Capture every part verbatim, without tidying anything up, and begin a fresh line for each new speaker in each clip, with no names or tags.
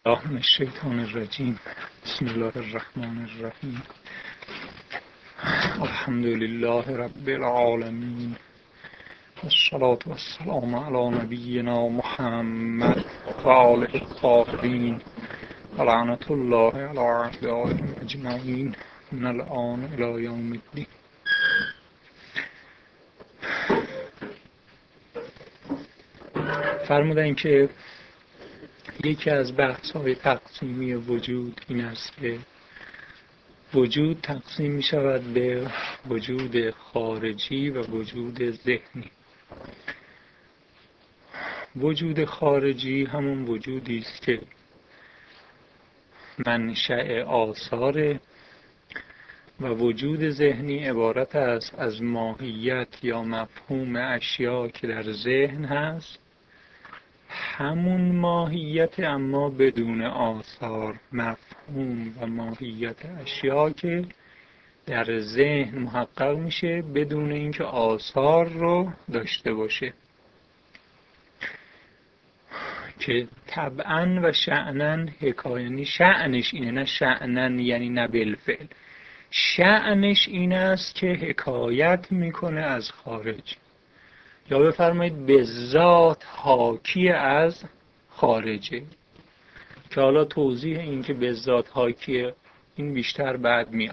الله من الشیطان الرجیم. بسم الله الرحمن الرحیم. الحمد لله رب العالمین، والصلاة والسلام علی نبینا محمد و آله الطاهرین، و لعنة الله علی اعدائهم اجمعین من الآن الی یوم الدین. فرمودن که یکی از بحث‌های تقسیمی وجود این است که وجود تقسیم می شود به وجود خارجی و وجود ذهنی. وجود خارجی همون وجودی است که منشأ آثاره و وجود ذهنی عبارت است از ماهیت یا مفهوم اشیا که در ذهن هست، همون ماهیت اما بدون آثار، مفهوم و ماهیت اشیا که در ذهن محقق میشه بدون اینکه آثار رو داشته باشه، که طبعاً و شأناً حکایانی شأنش اینه، نه شأناً یعنی نه بالفعل، شأنش این است که حکایت میکنه از خارج، یا بفرمایید به ذات حاکی از خارجه، که حالا توضیح این که به ذات حاکیه این بیشتر بعد میاد.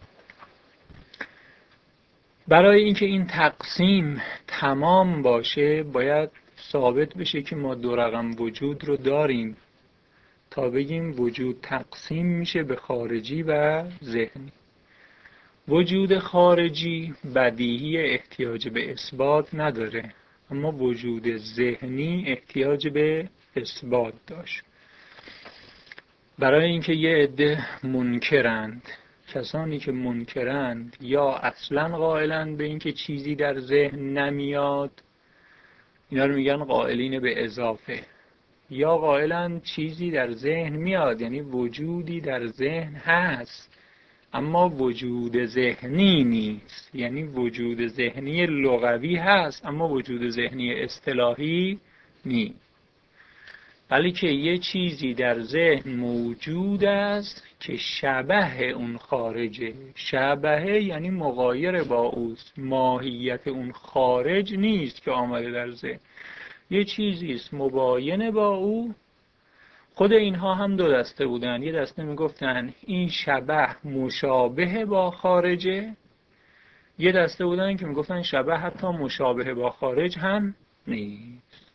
برای اینکه این تقسیم تمام باشه باید ثابت بشه که ما دو رقم وجود رو داریم تا بگیم وجود تقسیم میشه به خارجی و ذهنی. وجود خارجی بدیهی احتیاج به اثبات نداره، اما وجود ذهنی احتیاج به اثبات داشت. برای اینکه یه عده منکرند، کسانی که منکرند یا اصلا قائلند به اینکه چیزی در ذهن نمیاد، اینا رو میگن قائلین به اضافه، یا قائلند چیزی در ذهن میاد یعنی وجودی در ذهن هست اما وجود ذهنی نیست، یعنی وجود ذهنی لغوی هست اما وجود ذهنی اصطلاحی نیست، بلکه یه چیزی در ذهن موجود است که شبه اون خارجه. شبه یعنی مغایر با اوست، ماهیت اون خارج نیست که آمده در ذهن، یه چیزی است مباین با او. خود اینها هم دو دسته بودن، یه دسته میگفتن این شبه مشابه با خارجه، یه دسته بودن که میگفتن شبه حتی مشابه با خارج هم نیست.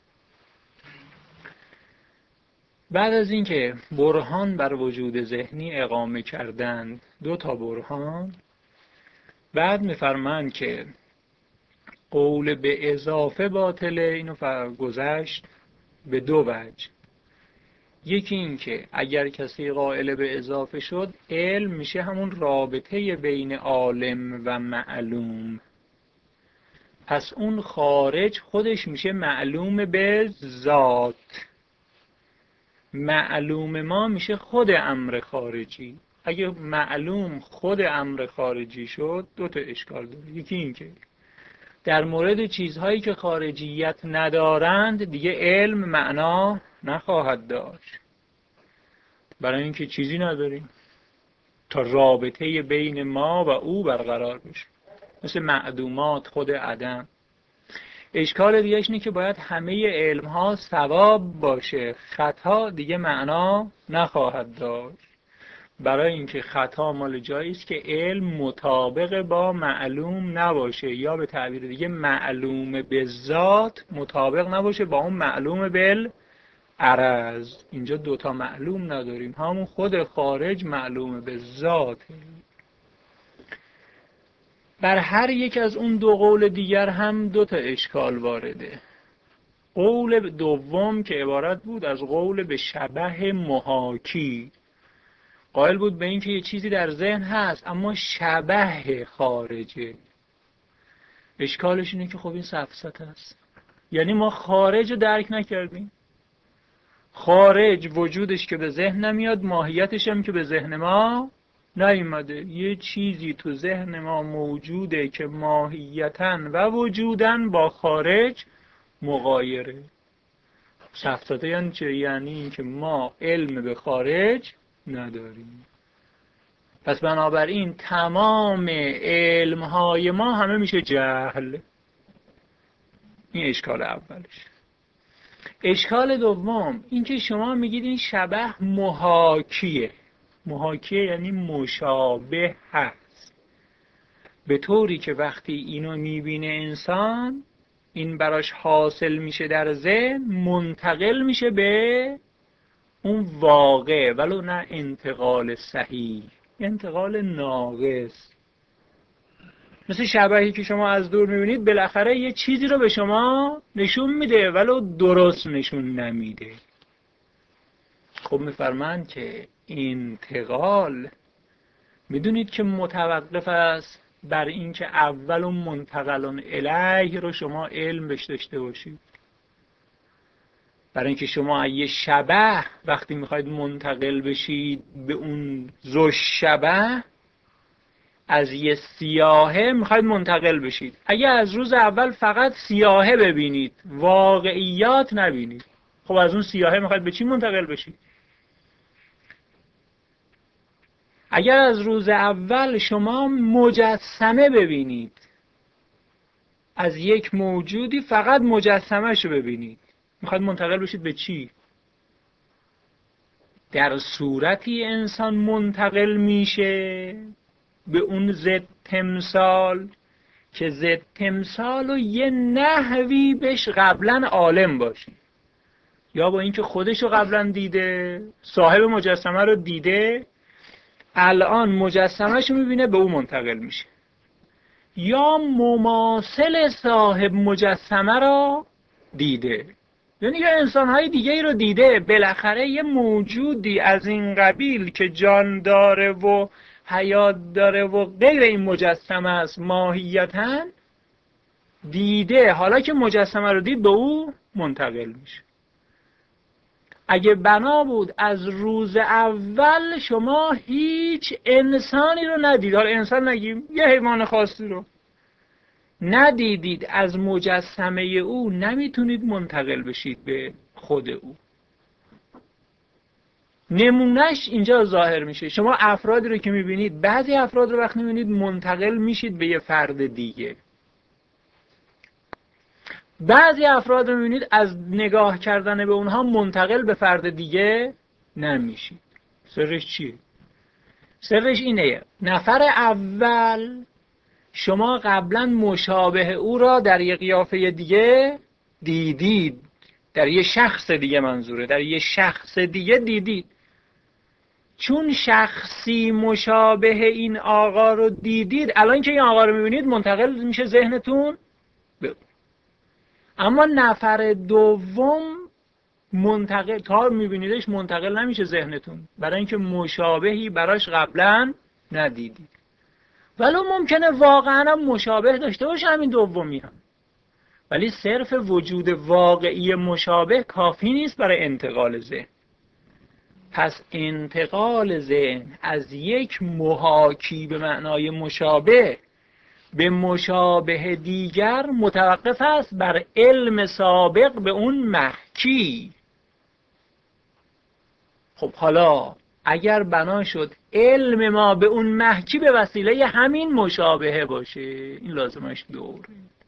بعد از اینکه برهان بر وجود ذهنی اقامه کردند، دو تا برهان، بعد میفرمایند که قول به اضافه باطله. اینو گذشت به دو وجه. یکی این که اگر کسی قائل به اضافه شد، علم میشه همون رابطه بین عالم و معلوم، پس اون خارج خودش میشه معلوم به ذات، معلوم ما میشه خود امر خارجی. اگه معلوم خود امر خارجی شد دو تا اشکال داره. یکی این که در مورد چیزهایی که خارجیت ندارند دیگه علم معنا نخواهد داشت، برای اینکه چیزی نداریم تا رابطه بین ما و او برقرار بشه، مثل معدومات، خود عدم. اشکال دیگه اینه که باید همه علم ها ثواب باشه، خطا دیگه معنا نخواهد داشت، برای اینکه خطا مال جایی است که علم مطابق با معلوم نباشه، یا به تعبیر دیگه معلوم به ذات مطابق نباشه با اون معلوم بال عرض. اینجا دوتا معلوم نداریم، همون خود خارج معلوم به ذاته. بر هر یک از اون دو قول دیگر هم دو تا اشکال وارده. قول دوم که عبارت بود از قول به شبه محاکی، قائل بود به این که یه چیزی در ذهن هست اما شبه خارجه. اشکالش اینه که خب این سفسطه است، یعنی ما خارج رو درک نکردیم. خارج وجودش که به ذهن نمیاد، ماهیتش هم که به ذهن ما نیومده. یه چیزی تو ذهن ما موجوده که ماهیتاً و وجوداً با خارج مغایره. سفسطه یعنی چه؟ یعنی اینکه ما علم به خارج نداریم. پس بنابراین تمام علمهای ما همه میشه جهل. این اشکال اولش. اشکال دوم اینکه شما میگید این شبه محاکیه. محاکیه یعنی مشابه هست، به طوری که وقتی اینو میبینه انسان، این براش حاصل میشه در ذهن، منتقل میشه به اون واقع، ولو نه انتقال صحیح، انتقال ناقص. مثل شبحی که شما از دور میبینید بالاخره یه چیزی رو به شما نشون میده ولو درست نشون نمیده. خب میفرمایند که انتقال میدونید که متوقف است بر اینکه اول منتقلون الیه رو شما علم بهش داشته باشید. برای اینکه شما یه شبح وقتی میخواید منتقل بشید به اون ذو شبح، از یه سیاهه میخواید منتقل بشید. اگه از روز اول فقط سیاهه ببینید، واقعیات نبینید، خب از اون سیاهه میخواید به چی منتقل بشید؟ اگر از روز اول شما مجسمه ببینید، از یک موجودی فقط مجسمه‌شو ببینید، میخواید منتقل بشید به چی؟ در صورتی انسان منتقل میشه به اون ضد تمثال که ضد تمثال و یه نحوی بهش قبلا عالم باشی، یا با اینکه خودشو قبلا دیده، صاحب مجسمه رو دیده، الان مجسمه‌شو میبینه به اون منتقل میشه، یا مماثل صاحب مجسمه رو دیده، یعنی یه انسان‌های دیگه ای رو دیده. بالاخره یه موجودی از این قبیل که جان داره و حیات داره و غیر این مجسمه است ماهیتاً دیده، حالا که مجسمه رو دید به او منتقل میشه. اگه بنا بود از روز اول شما هیچ انسانی رو ندید، حالا انسان نگیم، یه حیوان خاصی رو ندیدید، از مجسمه او نمیتونید منتقل بشید به خود او. نمونهش اینجا ظاهر میشه. شما افرادی رو که میبینید، بعضی افراد رو وقتی میبینید منتقل میشید به یه فرد دیگه، بعضی افراد رو میبینید از نگاه کردن به اونها منتقل به فرد دیگه نمیشید. سرش چیه؟ سرش اینه: نفر اول شما قبلا مشابه او را در یک قیافه دیگه دیدید، در یک شخص دیگه، منظوره در یک شخص دیگه دیدید. چون شخصی مشابه این آقا رو دیدید، الان که این آقا رو میبینید منتقل میشه ذهنتون به. اما نفر دوم منتقل، تا میبینیدش منتقل نمیشه ذهنتون، برای اینکه مشابهی براش قبلا ندیدید. ولو ممکنه واقعا هم مشابه داشته باشه همین دومی هم، ولی صرف وجود واقعی مشابه کافی نیست برای انتقال ذهن. پس انتقال ذهن از یک محاکی به معنای مشابه به مشابه دیگر متوقف است بر علم سابق به اون محکی. خب حالا اگر بنا شد علم ما به اون محکی به وسیله همین مشابهه باشه، این لازمش دوره.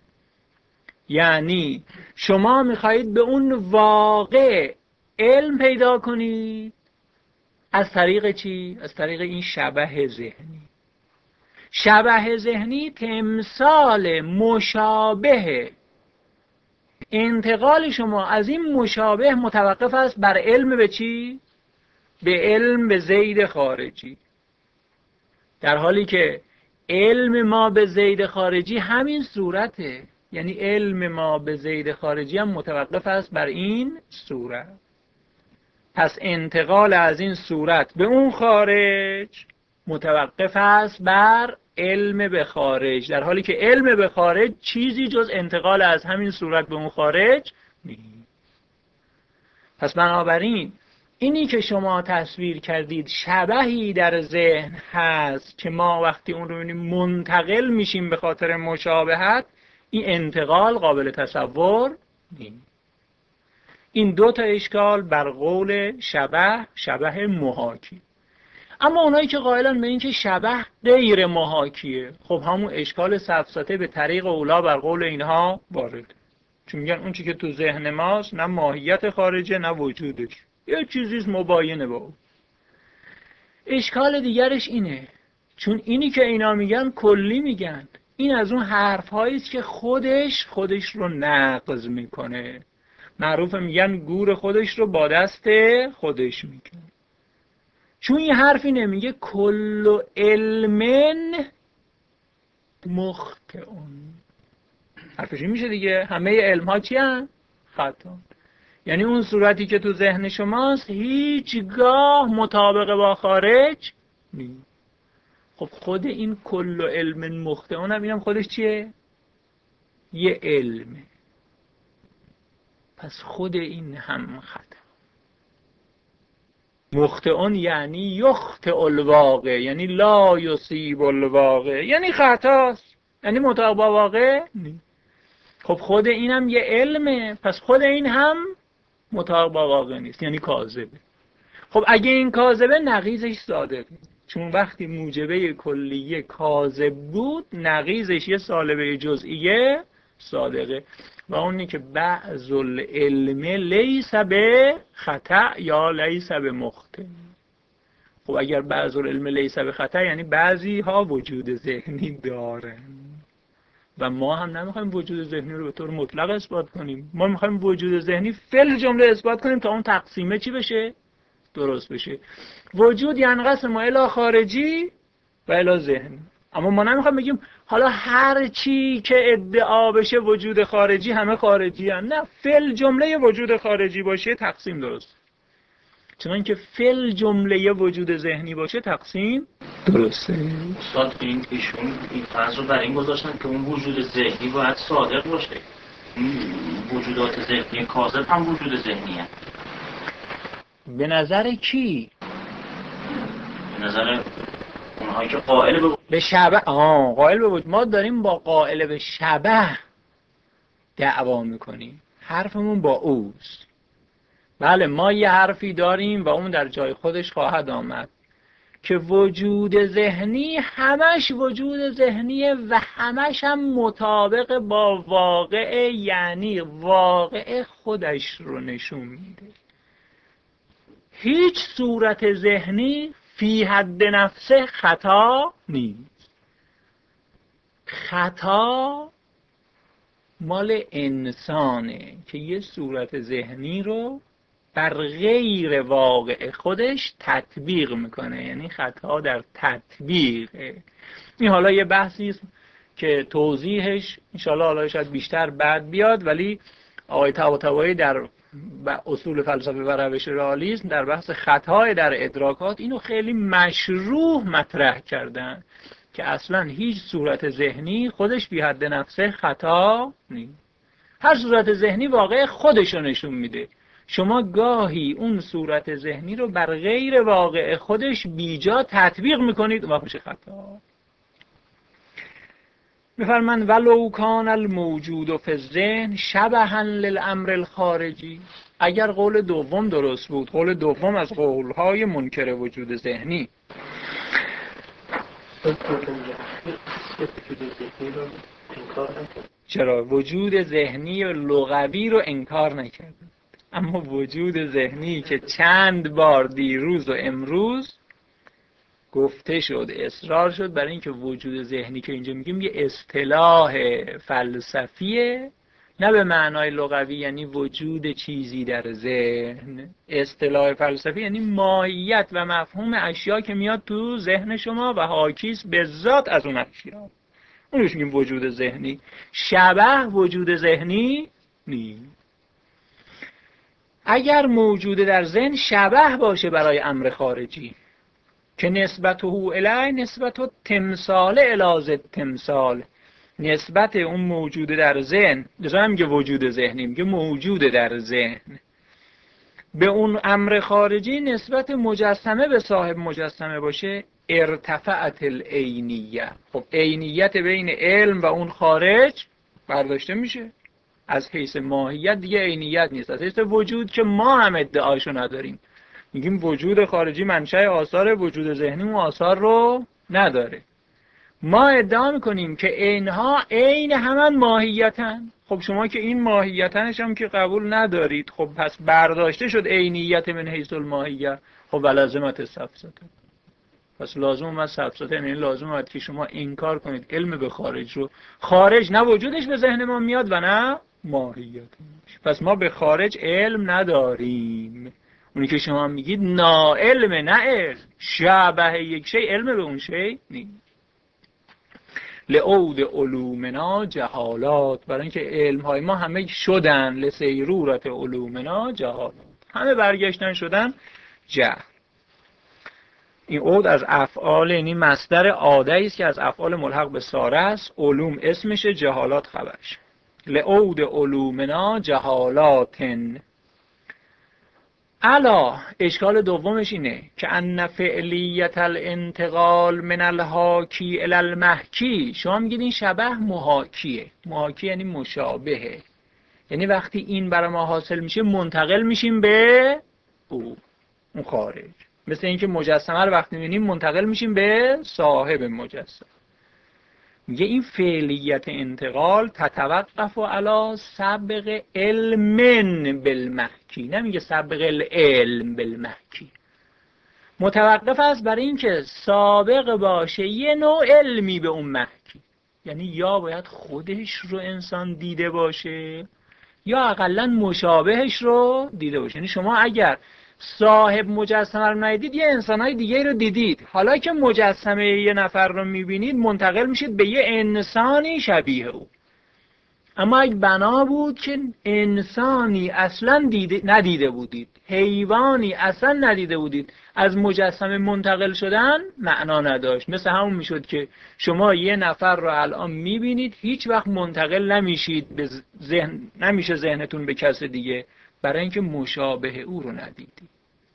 یعنی شما میخواهید به اون واقع علم پیدا کنید از طریق چی؟ از طریق این شبح ذهنی. شبح ذهنی تمثال مشابه. انتقال شما از این مشابه متوقف است بر علم به چی؟ به علم به زید خارجی. در حالی که علم ما به زید خارجی همین صورته، یعنی علم ما به زید خارجی هم متوقف است بر این صورت. پس انتقال از این صورت به اون خارج متوقف است بر علم به خارج، در حالی که علم به خارج چیزی جز انتقال از همین صورت به اون خارج نیست. پس بنابراین اینی که شما تصویر کردید شبحی در ذهن هست که ما وقتی اون رو می‌بینیم منتقل میشیم به خاطر مشابهت، این انتقال قابل تصور نیست. این دو تا اشکال بر قول شبه، شبه محاکی. اما اونایی که قائلن به این که شبه غیر محاکیه، خب همون اشکال سفسطه به طریق اولا بر قول اینها وارد، چون میگن اون چی که تو ذهن ماست نه ماهیت خارجه نه وجودش، یه چیزیست مباینه با اون. اشکال دیگرش اینه، چون اینی که اینا میگن کلی میگن، این از اون حرف هاییست که خودش خودش رو نقض میکنه. معروف میگن گور خودش رو با دست خودش میکنه. چون این حرفی نمیگه کل علم مخطئون، حرفش این میشه دیگه، همه علم ها چی هن؟ خطا. یعنی اون صورتی که تو ذهن شماست هیچگاه مطابق با خارج نیست. خب خود این کل علم مخطئون هم اینم خودش چیه؟ یه علمه. پس خود این هم خطا. مخطئون یعنی یخطئ الواقع، یعنی لا یصیب الواقع، یعنی خطاست، یعنی مطابق با واقع نیست. خب خود اینم یه علمه، پس خود این هم مطابق با واقع نیست، یعنی کاذبه. خب اگه این کاذبه نقیضش صادقه، چون وقتی موجبه کلیه کاذب بود نقیضش یه سالبه جزئیه صادقه، و اونی که بعض العلم لیس به خطا یا لیس به مخطئ. خب اگر بعض العلم لیس به خطا یعنی بعضی ها وجود ذهنی دارن و ما هم نمیخوایم وجود ذهنی رو به طور مطلق اثبات کنیم، ما میخوایم وجود ذهنی فعل جمله اثبات کنیم تا اون تقسیمه چی بشه؟ درست بشه. وجود ینقسم الی خارجی و الی ذهنی. اما ما نمیخوایم بگیم حالا هر چی که ادعا بشه وجود خارجی همه خارجی هن. نه، فعل جمله وجود خارجی باشه تقسیم درست، چون که فعل جمله وجود ذهنی باشه تقسیم درسته.
استاد این ایشون این فرض رو برای این گذاشتن که اون وجود ذهنی باید صادق باشه، وجودات ذهنی کاذب هم وجود ذهنیه.
به نظر کی؟
به نظر اونهایی که قائل به
به شبه. آه قائل به وجود. ما داریم با قائل به شبه دعوا میکنیم، حرفمون با اوست. بله ما یه حرفی داریم و اون در جای خودش خواهد آمد که وجود ذهنی همش وجود ذهنیه و همش هم مطابق با واقع، یعنی واقع خودش رو نشون میده. هیچ صورت ذهنی فی حد نفسه خطا نیست. خطا مال انسانه که یه صورت ذهنی رو بر غیر واقع خودش تطبیق میکنه، یعنی خطا در تطبیقه. این حالا یه بحثی است که توضیحش انشاءالله حالا شاید بیشتر بعد بیاد، ولی آقای طباطبایی در اصول فلسفه و روش رئالیسم در بحث خطای در ادراکات اینو خیلی مشروح مطرح کردن که اصلا هیچ صورت ذهنی خودش بی حد نفسه خطا نیست. هر صورت ذهنی واقع خودش رو نشون میده. شما گاهی اون صورت ذهنی رو بر غیر واقع خودش بیجا تطبیق میکنید و میشه خطا. میفرمان ولو کان الموجود فی الذهن شبها للامر الخارجی. اگر قول دوم درست بود، قول دوم از قولهای منکر وجود ذهنی، چرا وجود ذهنی و لغوی رو انکار نکرد، اما وجود ذهنی که چند بار دیروز و امروز گفته شد، اصرار شد برای اینکه وجود ذهنی که اینجا میگیم یه اصطلاح فلسفیه، نه به معنای لغوی یعنی وجود چیزی در ذهن. اصطلاح فلسفی یعنی ماهیت و مفهوم اشیا که میاد تو ذهن شما و حاکیست به ذات از اون اشیا، اونش میگیم وجود ذهنی. شبه وجود ذهنی نیست. اگر موجود در ذهن شبه باشه برای امر خارجی که نسبته الی نسبت تمثال الی تمثال، نسبت اون موجود در ذهن، لذا میگه وجود ذهنی، میگه موجود در ذهن، به اون امر خارجی نسبت مجسمه به صاحب مجسمه باشه، ارتفعت العینیه. خب عینیت بین علم و اون خارج برداشته میشه. از حیث ماهیت دیگه عینیت نیست. از حیث وجود که ما هم ادعاشو نداریم، میگیم وجود خارجی منشأ آثار، وجود ذهنی اون آثار رو نداره. ما ادعا میکنیم که اینها عین همان ماهیتن. خب شما که این ماهیتنش هم که قبول ندارید، خب پس برداشته شد عینیت من حیث الماهیه. خب ولازمت السفسطه، پس لازم اومد سفسطه، یعنی لازم اومد که شما انکار کنید علم به خارج رو. خارج نه وجودش به ذهن ما میاد و نه ماهیتش. پس ما به خارج علم نداریم. اونی که شما میگید ناعلم، نه علم، شبه یک شی علم به اون شی نیست. لعود علومنا جهالات، برای اینکه علم های ما همه شدن لسیرورت علومنا جهالات، همه برگشتن شدن جهل. این عود از افعال، یعنی مصدر عاده است که از افعال ملحق به ساره است. علوم اسمشه، جهالات خبرش. لعود علومنا جهالاتن. الا اشکال دومش اینه که ان فعلیت الانتقال من الحاکی الی المحکی، شما میگید این شبه محاکیه. محاکی یعنی مشابهه، یعنی وقتی این برای ما حاصل میشه منتقل میشیم به او، اون خارج. مثل اینکه مجسمه رو وقتی میبینیم منتقل میشیم به صاحب مجسمه. میگه این فعلیت انتقال تتوقف علی سبق علم بالمحکی، نمیگه سبق العلم بالمحکی. متوقف است برای اینکه سابق باشه یه نوع علمی به اون محکی، یعنی یا باید خودش رو انسان دیده باشه یا اقلا مشابهش رو دیده باشه. یعنی شما اگر صاحب مجسمه رو ندیدید، یه انسانهای دیگه رو دیدید. حالا که مجسمه یه نفر رو میبینید منتقل میشید به یه انسانی شبیه او. اما اگه بنا بود که انسانی اصلا دیده ندیده بودید، حیوانی اصلا ندیده بودید، از مجسمه منتقل شدن معنا نداشت. مثل همون میشد که شما یه نفر رو الان میبینید، هیچ وقت منتقل نمیشید به ذهن، نمیشه ذهنتون به کس دیگه، برای اینکه مشابه او رو ندیدید.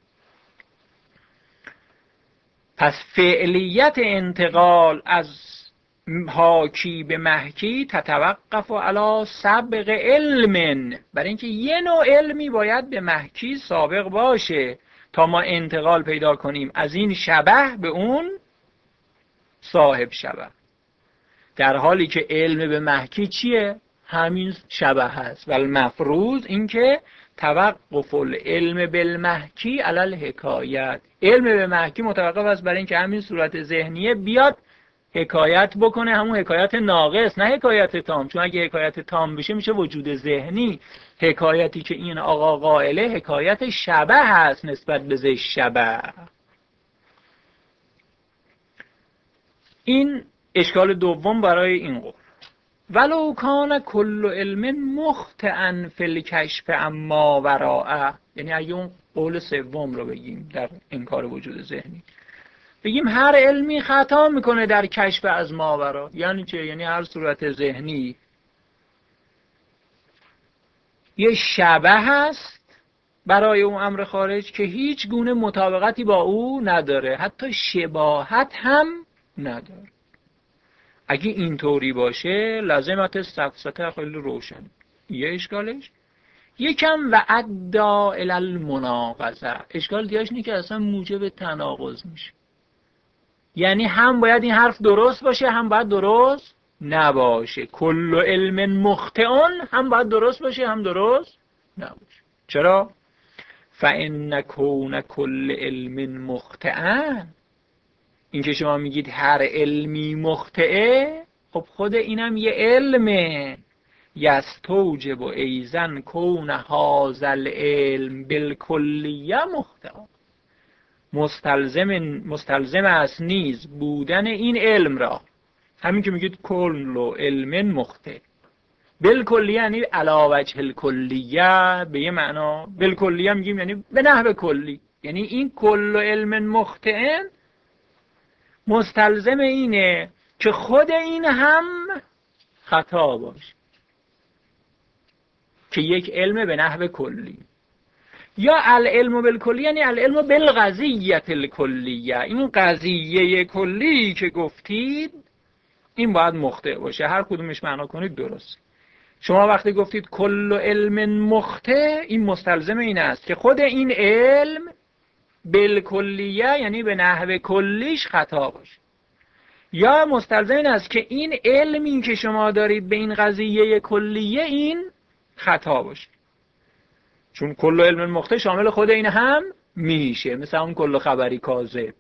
پس فعلیت انتقال از حاکی به محکی تتوقف علی سابق علم، برای اینکه یه نوع علمی باید به محکی سابق باشه تا ما انتقال پیدا کنیم از این شبه به اون صاحب شبه. در حالی که علم به محکی چیه؟ همین شبه هست. ولی مفروض اینکه توقف العلم بالمحکی علی الحکایت، علم به محکی متوقف است برای اینکه همین صورت ذهنیه بیاد حکایت بکنه، همون حکایت ناقص، نه حکایت تام. چون اگه حکایت تام بشه میشه وجود ذهنی. حکایتی که این آقا قائله حکایت شبه هست نسبت به ذی شبه. این اشکال دوم برای این قول. ولو کان کل علم مخطئا فی الکشف اما وراءه، یعنی اگه اون قول سوم رو بگیم در انکار وجود ذهنی، بگیم هر علمی خطا میکنه در کشف از ماورا، یعنی چه؟ یعنی هر صورت ذهنی یه شبه هست برای اون امر خارج که هیچ گونه مطابقتی با او نداره، حتی شباهت هم نداره. اگه اینطوری باشه لازمت السفسطه خیلی روشن. یه اشکالش. یکم و ادعا الی المناقضه، اشکال دیگه‌اش اینه که اصلا موجب تناقض میشه. یعنی هم باید این حرف درست باشه هم باید درست نباشه. کل علم مخطئون هم باید درست باشه هم درست نباشه. چرا؟ فإن کون کل علم مخطئا، این که شما میگید هر علمی مخطئه، خب خود اینم یه علمه. یستوجب ایزن کون هذا العلم بالکلیه مخطئا، مستلزم مستلزم است نیز بودن این علم را، همین که میگید کل علم مخطئ، بالکلیه یعنی علی وجه الکلیه، به یه معنا بالکلیه میگیم یعنی به نحو کلی، یعنی این کل علم مخطئ مستلزم اینه که خود این هم خطا باشه، که یک علم به نحو کلی. یا العلم بالکلی یعنی العلم بالقضیه الکلیه، این قضیه کلی که گفتید این باید مخطئ باشه. هر کدومش معنا کنید درست. شما وقتی گفتید کل علم مخطئ، این مستلزم این است که خود این علم بالکلیه، یعنی به نحو کلیش خطا باشه، یا مستلزم این است که این علمی که شما دارید به این قضیه کلیه این خطا باشه. چون کل علم مخطئ شامل خود این هم میشه، مثل اون کل خبری کاذب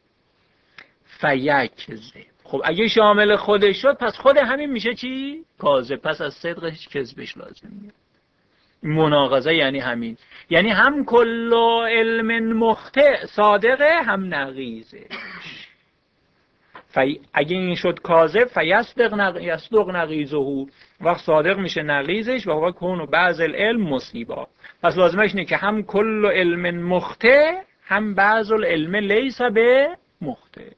فیکذب. خب اگه شامل خودش شد پس خود همین میشه چی؟ کاذب. پس از صدقش کذبش لازم میاد. مناقضه یعنی همین، یعنی هم کل علم مخطئ صادقه هم نقیضه. فی... اگه این شد کاذب فیصدق نق... یصدق نقیضه، وقت صادق میشه نقیضش و هو کون بعض العلم مصیبا. پس لازمش اینه که هم کل علم مخطئ هم بعض العلم لیس به مخطئ.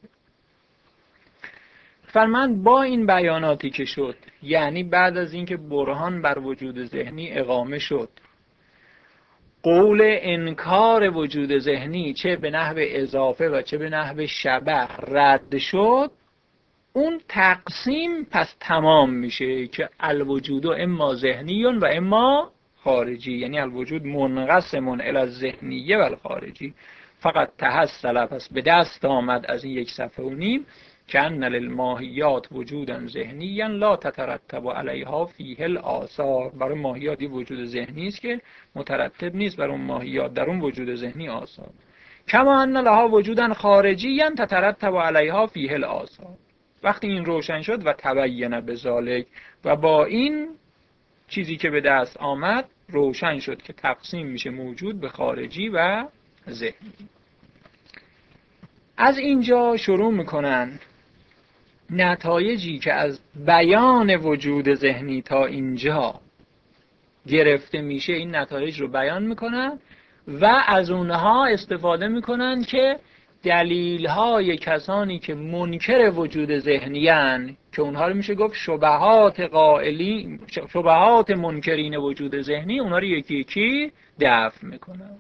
فرمان با این بیاناتی که شد، یعنی بعد از اینکه برهان بر وجود ذهنی اقامه شد، قول انکار وجود ذهنی چه به نحو اضافه و چه به نحو شبه رد شد، اون تقسیم پس تمام میشه که الوجود اما ذهنی و اما خارجی، یعنی الوجود منقسم الی الذهنیه و الخارجی. فقط تحصل، پس به دست آمد از این یک صفحه و نیم که ان للماهیات وجودا ذهنیا لا تترتب علیها فیه الآثار. برای ماهیات وجود ذهنی است که مترتب نیست بر اون ماهیات در اون وجود ذهنی آثار. کما ان لها وجودا خارجیا تترتب علیها فیه الآثار. وقتی این روشن شد و تبین بذالک، و با این چیزی که به دست آمد روشن شد که تقسیم میشه موجود به خارجی و ذهنی. از اینجا شروع میکنن نتایجی که از بیان وجود ذهنی تا اینجا گرفته میشه، این نتایج رو بیان میکنن و از اونها استفاده میکنن که دلیل‌های کسانی که منکر وجود ذهنیان، که اونها رو میشه گفت شبهات قائلی، شبهات منکرین وجود ذهنی، اونها رو یکی یکی دفع میکنن.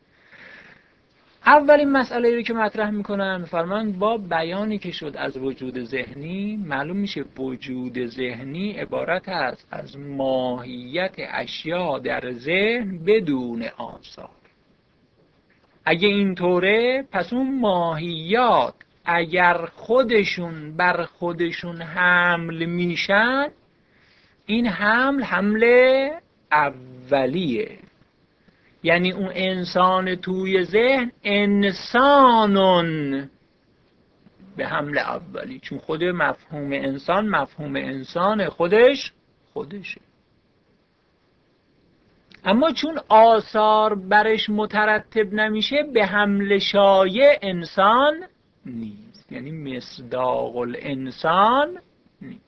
اولین مسئله رو که مطرح میکنن فرمان با بیانی که شد از وجود ذهنی معلوم میشه وجود ذهنی عبارت است از ماهیت اشیا در ذهن بدون آثار. اگه اینطوره پس اون ماهیات اگر خودشون بر خودشون حمل میشن، این حمل حمل اولیه، یعنی اون انسان توی ذهن انسانون به حمل اولی، چون خود مفهوم انسان مفهوم انسان خودش خودشه. اما چون آثار برش مترتب نمیشه به حمل شایع انسان نیست، یعنی مصداق الانسان نیست،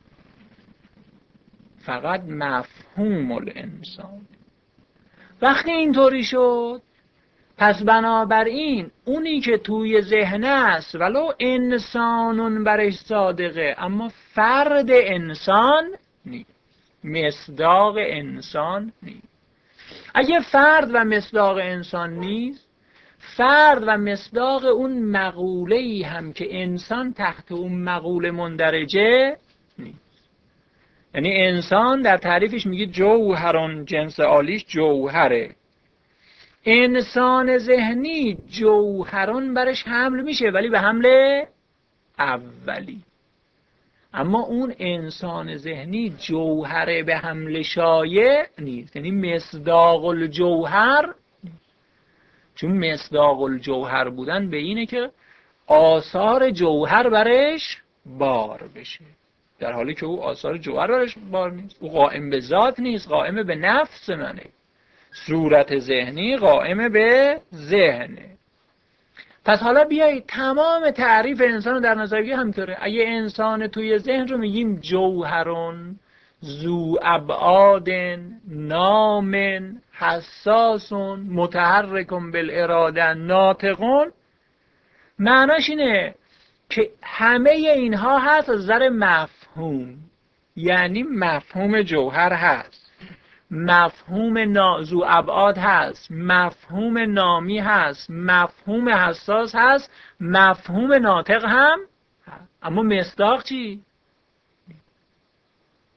فقط مفهوم الانسان. وقتی اینطوری شد پس بنابراین اونی که توی ذهن است ولو انسانون برش صادقه اما فرد انسان نیست، مصداق انسان نیست. اگه فرد و مصداق انسان نیست، فرد و مصداق اون مقوله‌ای هم که انسان تحت اون مقوله مندرجه نیست. یعنی انسان در تعریفش میگه جوهران، جنس عالیش جوهره. انسان ذهنی جوهران برش حمل میشه ولی به حمل اولی، اما اون انسان ذهنی جوهره به حمل شایع نیست، یعنی مصداق الجوهر نیست. چون مصداق الجوهر بودن به اینه که آثار جوهر برش بار بشه، در حالی که او آثار جوهر برش بار نیست. او قائم به ذات نیست، قائم به نفس منه. صورت ذهنی قائم به ذهنه. پس حالا بیایید تمام تعریف انسان رو در نظر بگیریم همینطوره. اگه انسان توی ذهن رو میگیم جوهرون ذو ابعاد نامن حساسون متحرکون بالاراده ناطقون، معناش اینه که همه اینها هست از نظر مفهوم، یعنی مفهوم جوهر هست، مفهوم ذو ابعاد هست، مفهوم نامی هست، مفهوم حساس هست، مفهوم ناطق هم هست. اما مصداق چی؟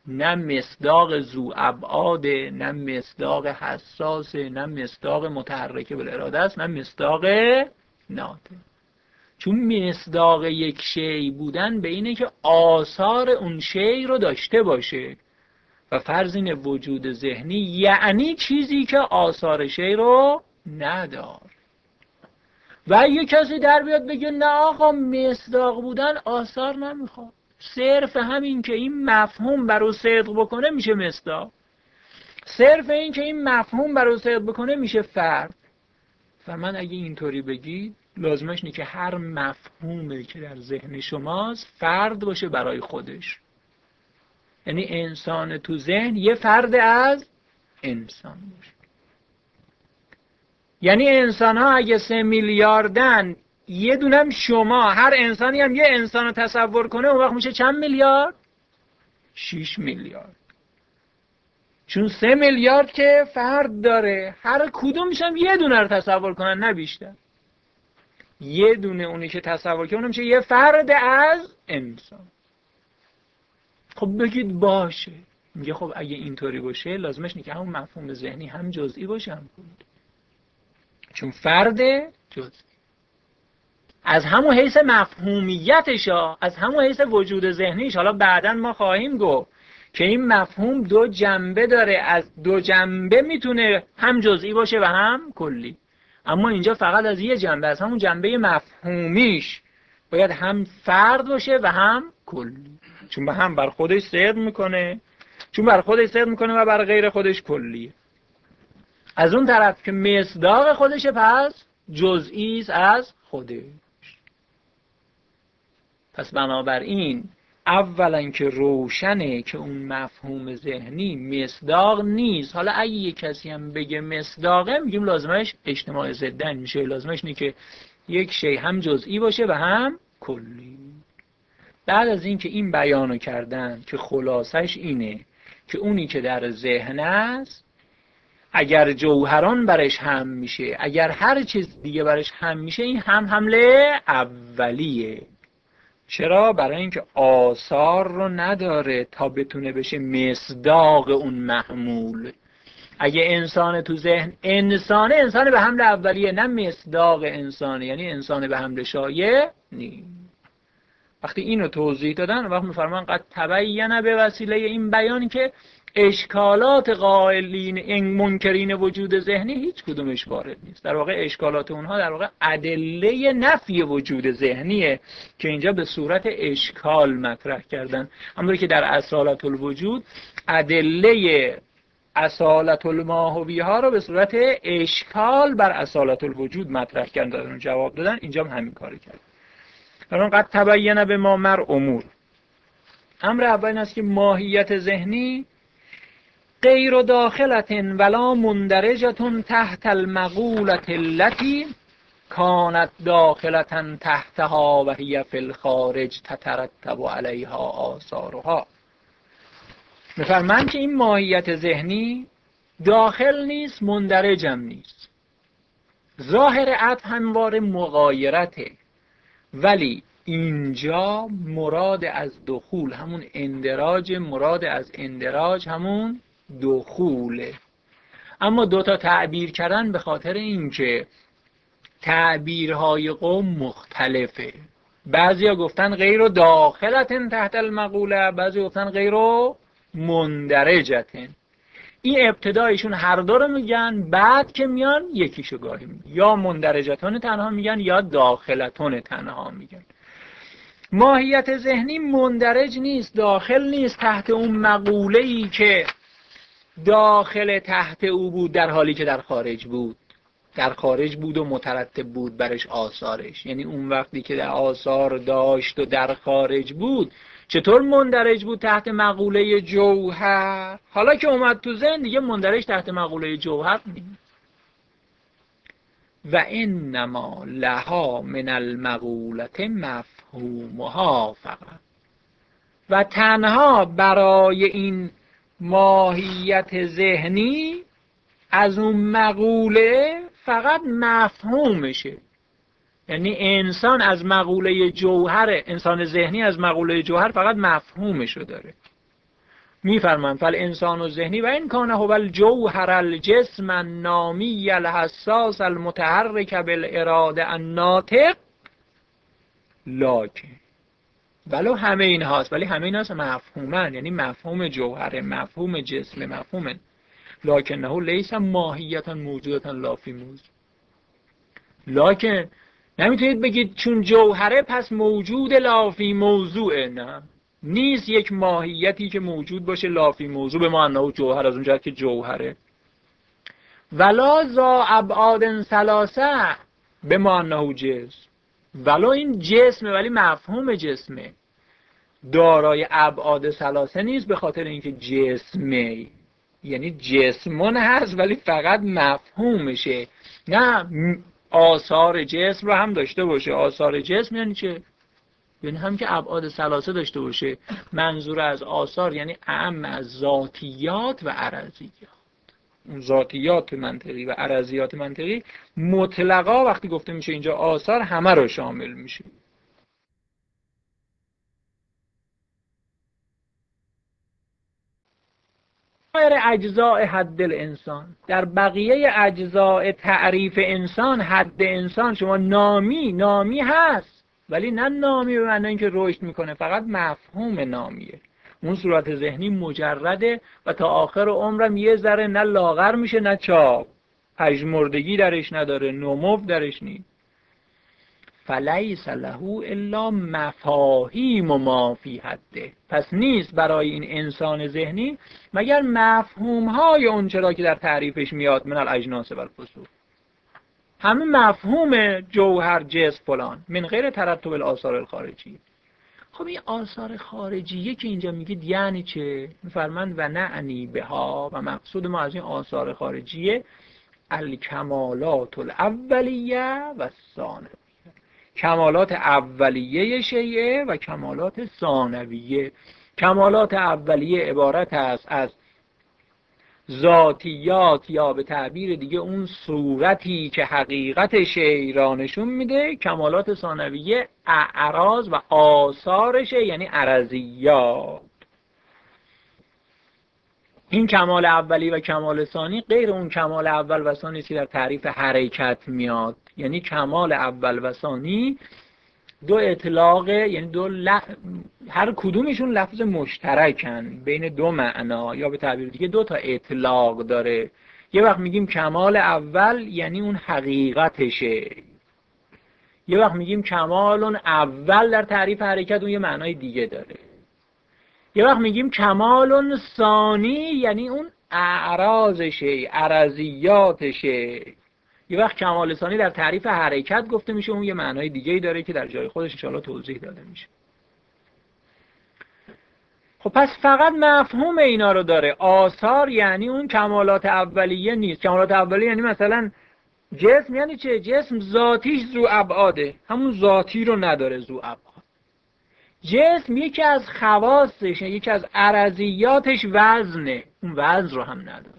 نه مصداق ذو ابعاد، نه مصداق حساس، نه مصداق متحرک بالاراده است، نه مصداق ناطق. چون مصداق یک شی بودن به اینه که آثار اون شی رو داشته باشه و فرض اینه وجود ذهنی یعنی چیزی که آثار شی رو ندار. و اگه کسی در بیاد بگه نه آقا مصداق بودن آثار نمیخواد، صرف همین که این مفهوم برای صدق بکنه میشه مصداق، صرف این که این مفهوم برای صدق بکنه میشه فرد. و من اگه اینطوری بگید لازمش اینه که هر مفهومی که در ذهن شماست فرد باشه برای خودش. یعنی انسان تو ذهن یه فرد از انسان باشه. یعنی انسان ها اگه سه میلیاردن، یه دونم شما، هر انسانی هم یه انسان رو تصور کنه، اون وقت میشه چند میلیارد؟ شیش میلیارد. چون سه میلیارد که فرد داره، هر کدومش هم یه دونه رو تصور کنن نه بیشتر. یه دونه اونی که تصور کنه میشه یه فرد از انسان. خب بگید باشه. میگه خب اگه اینطوری باشه لازمش اینه که همون مفهوم ذهنی هم جزئی باشه هم کلی. چون فرد جزئی از همون حیث مفهومیتش، از همون حیث وجود ذهنیش. حالا بعداً ما خواهیم گفت که این مفهوم دو جنبه داره، از دو جنبه میتونه هم جزئی باشه و هم کلی. اما اینجا فقط از یه جنبه، از همون جنبه مفهومیش باید هم فرد باشه و هم کلی. چون به هم بر خودش صدق میکنه، چون بر خودش صدق میکنه و بر غیر خودش کلیه. از اون طرف که مصداق خودشه پس جزئی است از خودش. پس بنابراین اولا که روشنه که اون مفهوم ذهنی مصداق نیست. حالا اگه یک کسی هم بگه مصداقه، میگیم لازمش اجتماع ضدن میشه. لازمش اینه که یک شی هم جزئی باشه و هم کلی. بعد از این که این بیانو کردن که خلاصش اینه که اونی که در ذهن است اگر جوهران برش هم میشه، اگر هر چیز دیگه برش هم میشه، این هم حمله اولیه. چرا؟ برای اینکه آثار رو نداره تا بتونه بشه مصداق اون محمول. اگه انسان تو ذهن انسانه، انسان به حمل اولیه، نه مصداق انسانه، یعنی انسان به حمل شایع نیست. وقتی اینو توضیح دادن وقت میفرمان قد تبین به وسیله این بیان که اشکالات قائلین این منکرین وجود ذهنی هیچ کدومش وارد نیست. در واقع اشکالات اونها در واقع ادله نفی وجود ذهنیه که اینجا به صورت اشکال مطرح کردن. همونطور که در اصالت الوجود ادله اصالت الماهوی ها رو به صورت اشکال بر اصالت الوجود مطرح کردن و جواب دادن، اینجا هم همین کاری کرد. برای قد تبین به ما مر امور. امر اول این است که ماهیت ذهنی غیر داخلت ولا مندرجة تحت المقولة التي كانت داخلة تحتها و هي فی الخارج تترتب علیها آثارها. میفرمایند که این ماهیت ذهنی داخل نیست، مندرجم نیست. ظاهر عطف همواره مغایرته، ولی اینجا مراد از دخول همون اندراج، مراد از اندراج همون دخوله. اما دوتا تعبیر کردن به خاطر اینکه تعبیرهای قوم مختلفه. بعضیا گفتن غیر داخلت تحت المقوله، بعضی گفتن غیر مندرجتن. این ابتدایشون هر دو رو میگن، بعد که میان یکیشو گاهی میگن. یا مندرجتون تنها میگن یا داخلتون تنها میگن. ماهیت ذهنی مندرج نیست، داخل نیست تحت اون مقوله‌ای که داخل تحت او بود در حالی که در خارج بود. در خارج بود و مترتب بود برش آثارش. یعنی اون وقتی که در آثار داشت و در خارج بود، چطور مندرج بود تحت مقوله جوهر؟ حالا که اومد تو ذهن دیگه مندرج تحت مقوله جوهر نیست. و انما لها من المقولت مفهومها فقط. و تنها برای این ماهیت ذهنی از اون مقوله فقط مفهومشه. یعنی انسان از مقوله جوهر، انسان ذهنی از مقوله جوهر فقط مفهومشو داره. میفرمایند فل انسان و ذهنی و این کانه هو الجوهر الجسم النامی الحساس المتحرک بالاراده الناطق لکن، ولو همه این هاست، ولی همه این هاست مفهومن، یعنی مفهوم جوهره، مفهوم جسم، مفهوم لکنه لیس ماهیتا موجودتا لا فی موضوع. لکن نمیتونید بگید چون جوهره پس موجود لا فی موضوعه، نه، نیست یک ماهیتی که موجود باشه لا فی موضوع به معنی جوهر، از اونجا که جوهره. ولا ذا ابعاد ثلاثه به معنی جسم، ولا این جسمه ولی مفهوم جسمه دارای ابعاد ثلاثه نیست، به خاطر اینکه جسمه، یعنی جسمون هست ولی فقط مفهومشه، نه آثار جسم رو هم داشته باشه. آثار جسم یعنی چه؟ یعنی هم که ابعاد ثلاثه داشته باشه. منظور از آثار یعنی اعم از ذاتیات و عرضیات. اون ذاتیات منطقی و عرضیات منطقی مطلقا وقتی گفته میشه اینجا آثار همه رو شامل میشه. غیر اجزاء حد الانسان، در بقیه اجزاء تعریف انسان، حد انسان شما نامی نامی هست ولی نه نامی به معنی اینکه رشد میکنه، فقط مفهوم نامیه. اون صورت ذهنی مجرده و تا آخر عمرم یه ذره نه لاغر میشه نه چاق، پژمردگی درش نداره، نمو درش نیست. فلیس له الا مفاهیم ما فی حده، پس نیست برای این انسان ذهنی مگر مفهوم های اون چرا که در تعریفش میاد من الاجناس و الفصول، همه مفهوم جوهر جسم فلان، من غیر ترتب الاثار الخارجی. خب این آثار خارجیه که اینجا میگید یعنی چه؟ میفرمند و نعنی بها، و مقصود ما از این آثار خارجیه الکمالات الاولیه و ثانویه، کمالات اولیه شیعه و کمالات ثانویه. کمالات اولیه عبارت است از ذاتیات یا به تعبیر دیگه اون صورتی که حقیقت شیء را نشون میده. کمالات ثانویه اعراض و آثارشه، یعنی عرضیات. این کمال اولی و کمال ثانی غیر اون کمال اول و ثانی که در تعریف حرکت میاد. یعنی کمال اول و ثانی دو اطلاقه، یعنی دو ل... هر کدومشون لفظ مشترکن بین دو معنا، یا به تعبیر دیگه دو تا اطلاق داره. یه وقت میگیم کمال اول یعنی اون حقیقتشه، یه وقت میگیم کمال اون اول در تعریف حرکت اون یه معنای دیگه داره، یه وقت میگیم کمال ثانی یعنی اون اعراضشه، عرضیاتشه. یه وقت کمال ثانی در تعریف حرکت گفته میشه اون یه معنای دیگه‌ای داره که در جای خودش ان شاءالله توضیح داده میشه. خب پس فقط مفهوم اینا رو داره. آثار یعنی اون کمالات اولیه نیست. کمالات اولیه یعنی مثلا جسم یعنی چه؟ جسم ذاتیش ذو ابعاده، همون ذاتی رو نداره، ذو ابعاد. جسم یکی از خواصش، یکی از عرضیاتش وزنه، اون وزن رو هم نداره.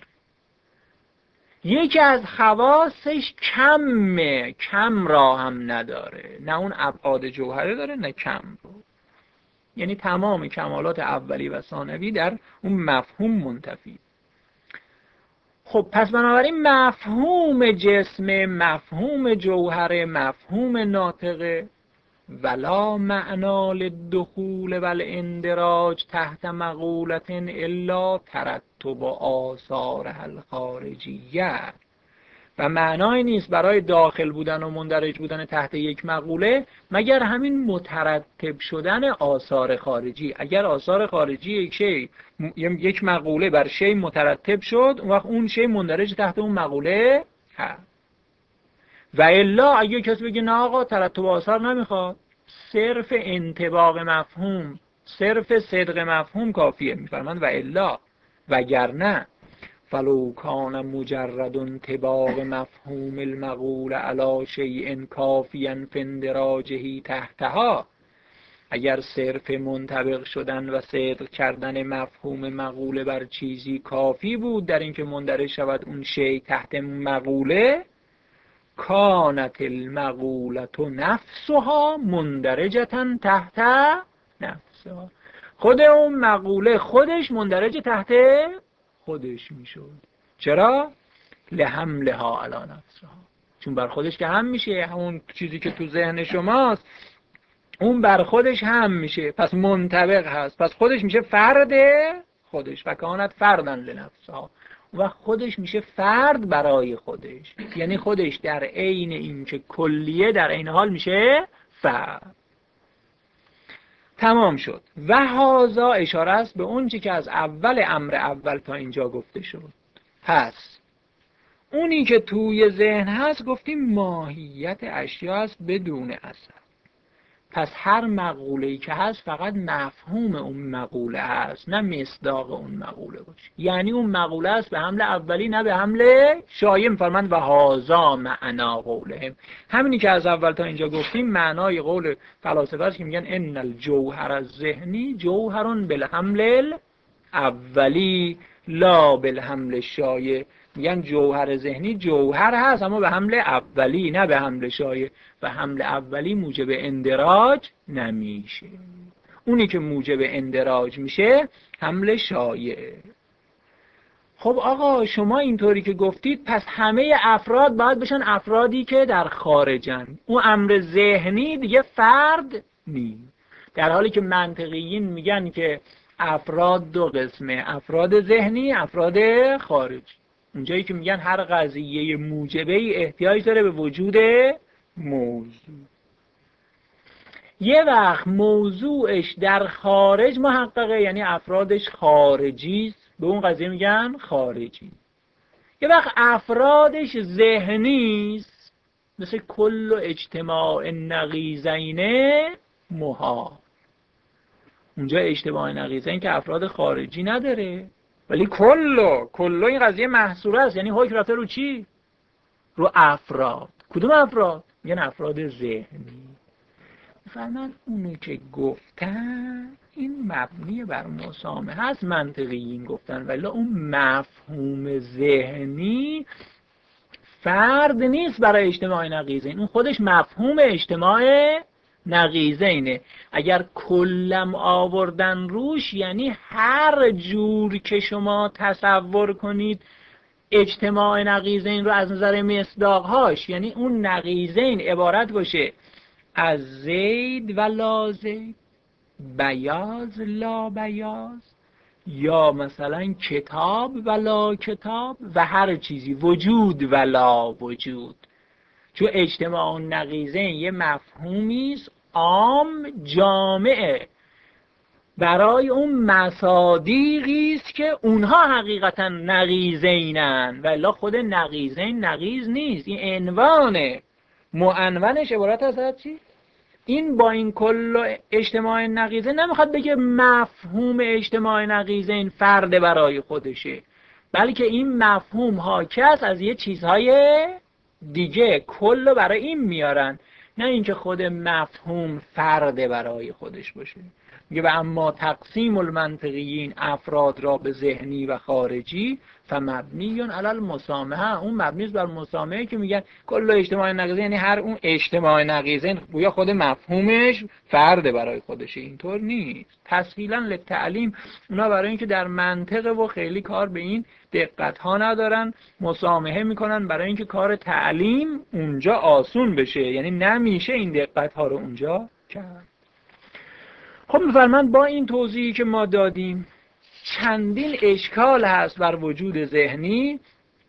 یکی از خواصش کمه، کم را هم نداره، نه اون ابعاد جوهره داره نه کم رو. یعنی تمام کمالات اولی و ثانوی در اون مفهوم منتفی. خب پس بنابراین مفهوم جسم، مفهوم جوهره، مفهوم ناطقه، ولا معنا للدخول والاندراج تحت مقولة الا ترتب آثارها الخارجیه، و معنای نیست برای داخل بودن و مندرج بودن تحت یک مقوله مگر همین مترتب شدن آثار خارجی. اگر آثار خارجی یک شی، یک مقوله بر شی مترتب شد، اون وقت اون شی مندرج تحت اون مقوله هست. و الا اگه کسی بگه نه آقا ترتب آثار نمیخواد، صرف انطباق مفهوم، صرف صدق مفهوم کافیه. میفرمند و الا وگرنه فلو کان مجرد انطباق مفهوم المقول علی شیء کافیا فی اندراجه تحتها، اگر صرف منطبق شدن و صدق کردن مفهوم مقوله بر چیزی کافی بود در اینکه مندرج شود اون شیء تحت مقوله، کانت المقولة نفسها مندرجة تحت نفسها. خود اون مقوله خودش مندرج تحت خودش میشد. چرا؟ لحملها علی نفسها، چون بر خودش که هم میشه، همون چیزی که تو ذهن شماست اون بر خودش هم میشه، پس منطبق هست، پس خودش میشه فرد خودش، فکانت فردن لنفسها، و خودش میشه فرد برای خودش، یعنی خودش در عین اینکه کلیه در عین حال میشه فرد. تمام شد. و هذا اشاره است به اون چی که از اول امر اول تا اینجا گفته شد. پس اونی که توی ذهن هست گفتیم ماهیت اشیا است بدون اثر. پس هر مقوله‌ای که هست فقط مفهوم اون مقوله هست، نه مصداق اون مقوله باشه. یعنی اون مقوله است به حمل اولی نه به حمل شایع. می‌فرمایند و هذا معنا قولهم، همینی که از اول تا اینجا گفتیم معنای قول فلاسفه است که میگن ان الجوهر الذهنی جوهر بالحمل الاولی لا بالحمل الشایع. میگن جوهر ذهنی جوهر هست اما به حمل اولی نه به حمل شایع، و حمل اولی موجب اندراج نمیشه. اونی که موجب اندراج میشه حمل شایع. خب آقا شما اینطوری که گفتید پس همه افراد باید بشن افرادی که در خارجن، اون امر ذهنی دیگه فرد نیست، در حالی که منطقیین میگن که افراد دو قسمه، افراد ذهنی، افراد خارجی. اونجایی که میگن هر قضیه موجبه احتیاج داره به وجود موضوع. یه وقت موضوعش در خارج محققه، یعنی افرادش خارجی است، به اون قضیه میگن خارجی. یه وقت افرادش ذهنی است، مثل کل اجتماع نقیضین محال. اونجا اجتماع نقیضین که افراد خارجی نداره، ولی کلو کلو این قضیه محصوره است، یعنی حکم رفته رو چی؟ رو افراد. کدوم افراد؟ میگن افراد ذهنی. فرمان اونو که گفتن این مبنی بر مسامحه هست، منطقیین گفتن، ولی اون مفهوم ذهنی فرد نیست برای اجتماع نقیضین، اون خودش مفهوم اجتماع نقیضینه. اگر کلم آوردن روش یعنی هر جور که شما تصور کنید اجتماع نقیضین رو از نظر مصداقهاش، یعنی اون نقیضین عبارت باشه از زید و لا زید، بیاض لا بیاض، یا مثلا کتاب و لا کتاب و هر چیزی، وجود و لا وجود. چون اجتماع نقیضین یه مفهومی است عام جامعه برای اون مصادیقی است که اونها حقیقتا نقیضینن، ولی خود نقیضین نقیض نیست، این عنوانه. معنونش عبارت از چی؟ این با این کل اجتماع نقیضین نمیخواد بگه مفهوم اجتماع نقیضین فرد برای خودشه، بلکه این مفهوم حاکی است از یه چیزهای دیگه، کل برای این میارن، نه اینکه خود مفهوم فرد برای خودش باشه. میگه و اما تقسیم المنطقیین افراد را به ذهنی و خارجی فمبنیون علی المسامحه، اون مبنی است بر مسامحه که میگن کل اجتماع نقیضین، یعنی هر اون اجتماع نقیضین گویا خود مفهومش فرد برای خودشه. اینطور نیست. تسهیلا للتعلیم، اونا برای اینکه در منطق و خیلی کار به این دقت ها ندارن مسامحه میکنن برای اینکه کار تعلیم اونجا آسون بشه، یعنی نمیشه این دقت ها رو اونجا کرد. خب می‌فرمایند با این توضیحی که ما دادیم چندین اشکال هست بر وجود ذهنی،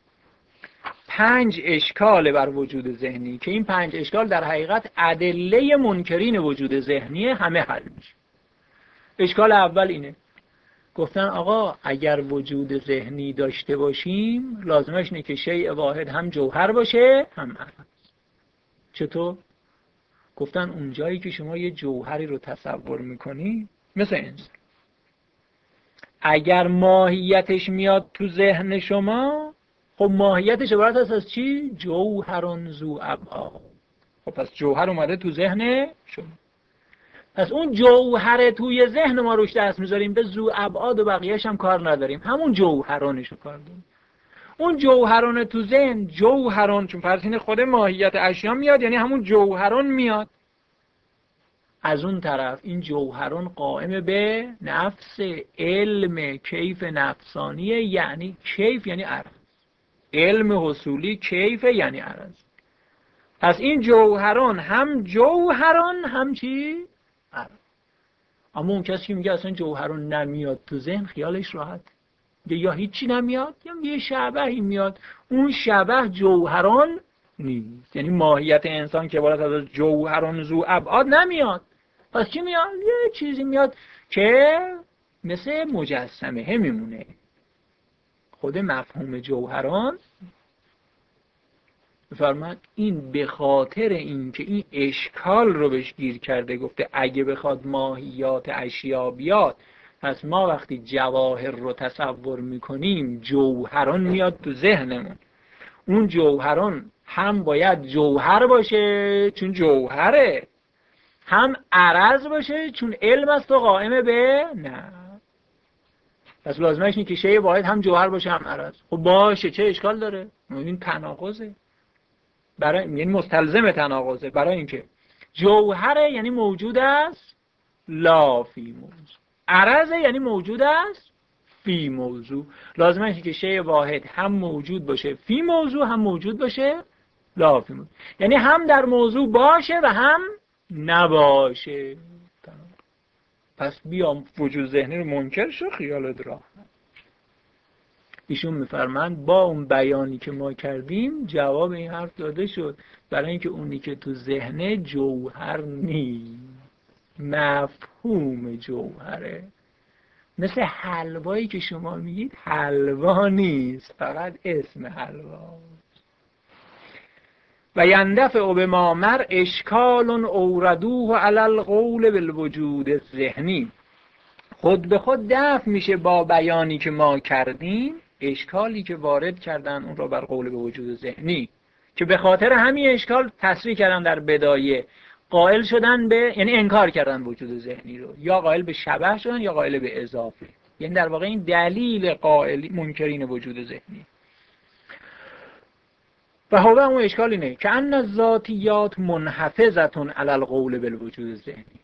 پنج اشکال بر وجود ذهنی که این پنج اشکال در حقیقت ادله منکرین وجود ذهنی همه حل میشه. اشکال اول اینه، گفتن آقا اگر وجود ذهنی داشته باشیم لازمش اینه که شیء واحد هم جوهر باشه هم عرض. چطور؟ گفتن اونجایی که شما یه جوهری رو تصور میکنی مثل انسان، اگر ماهیتش میاد تو ذهن شما، خب ماهیتش عبارت است از چی؟ جوهرون ذو ابعاد. خب پس جوهر اومده تو ذهن شما، پس اون جوهر توی ذهن ما روش دست میذاریم، به ذو ابعاد و بقیه‌اش هم کار نداریم، همون جوهرانشو کار داریم. اون جوهران تو ذهن، جوهران چون فرض اینه خود ماهیت اشیا میاد، یعنی همون جوهران میاد. از اون طرف این جوهران قائم به نفس علم کیف نفسانیه، یعنی کیف یعنی عرض، علم حصولی کیف یعنی عرض. پس این جوهران هم جوهران هم چی؟ عرض. اما اون کسی که میگه اصلا جوهران نمیاد تو ذهن خیالش راحت، یا هیچی نمیاد یا یه شبهی میاد، اون شبه جوهران نیست. یعنی ماهیت انسان که عبارت از جوهران ذو ابعاد نمیاد. پس چی میاد؟ یه چیزی میاد که مثل مجسمه میمونه. خود مفهوم جوهران بفرماد این به خاطر این که این اشکال رو بهش گیر کرده، گفته اگه بخواد ماهیات اشیا بیاد، پس ما وقتی جواهر رو تصور میکنیم جوهران میاد تو ذهنمون. اون جوهران هم باید جوهر باشه چون جوهره، هم عرض باشه چون علم است و قائم به نه. پس لازمش اینه که شیء واحد هم جوهر باشه هم عرض. خب باشه، چه اشکال داره؟ این تناقضه، برای یعنی مستلزم تناقضه. برای اینکه جوهره یعنی موجود است لا فی موضوع، عرضه یعنی موجود است فی موضوع. لازمه اینه که شیء واحد هم موجود باشه فی موضوع، هم موجود باشه لا فی موضوع، یعنی هم در موضوع باشه و هم نباشه. پس بیام وجود ذهنی رو منکر شو، خیالت راحت. ایشون میفرمند با اون بیانی که ما کردیم جواب این حرف داده شد، برای اینکه اونی که تو ذهنه جوهر نیست، مفهوم جوهره. مثل حلوایی که شما میگید حلوا نیست، فقط اسم حلوا. و یندفع بما مر اشکال اوردوه علی القول بالوجود ذهنی. خود به خود دفع میشه با بیانی که ما کردیم اشکالی که وارد کردن اون را بر قول به وجود ذهنی، که به خاطر همین اشکال تصریح کردن در بدایه، قائل شدن به، یعنی انکار کردن وجود ذهنی رو، یا قائل به شبه شدن یا قائل به اضافه. یعنی در واقع این دلیل قائل منکرین وجود ذهنی. و هو اون اشکال اینه که ان الذاتیات منحفظتون علی القول بالوجود ذهنی.